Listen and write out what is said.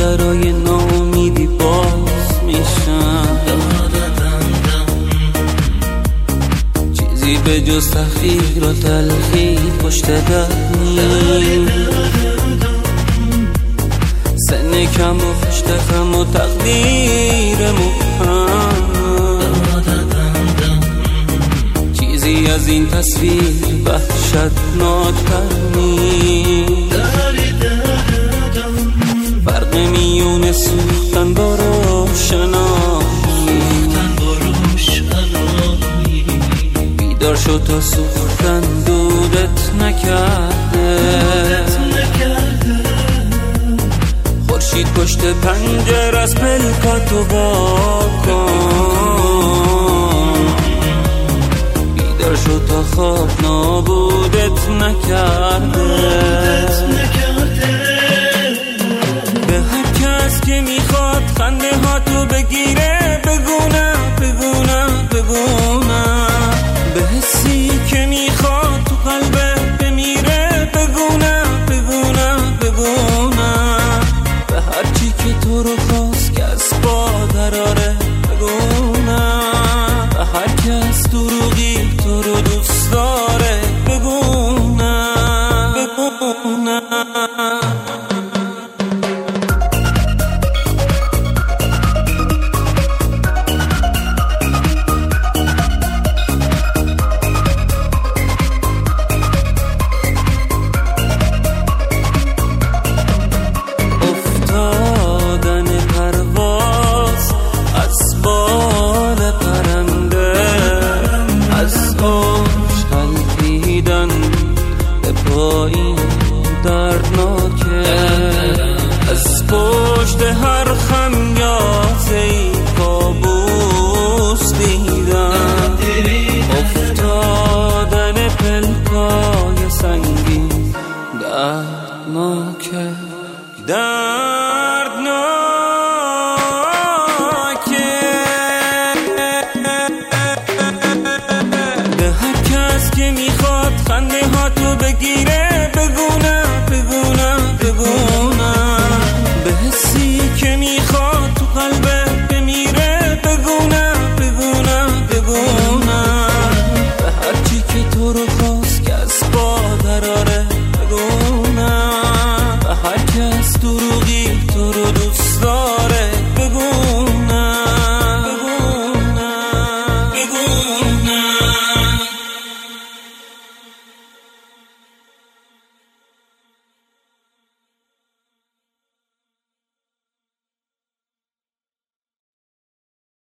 درای ناامیدی باز میشن، چیزی به جز تحقیر و تلخی پشت در نیست. سن کم و پشت غم و تقدیر مبهم، چیزی از این تصویر وحشتناک‌تر نیست. فرق میون سوختن با روشنایی، بیدار شد تا سوختن دودت نکرده. خورشید پشت پنجره از پلکاتو واکن، بیدار شد تا خواب نابودت نکرده. به هر کس که میخواد خنده ها تو بگیره بگونه بگونه بگونه، به حسی که میخواد تو قلبت بمیره بگونه بگونه بگونه، به هر چی که تو رو خواست که از با دراره بگونه، به هر کس دروغی تو رو دوست داره بگونه بگونه. از پشت هر خمیازه‌ای کابوس دیدم، افتادن پلکای سنگین دردناکه.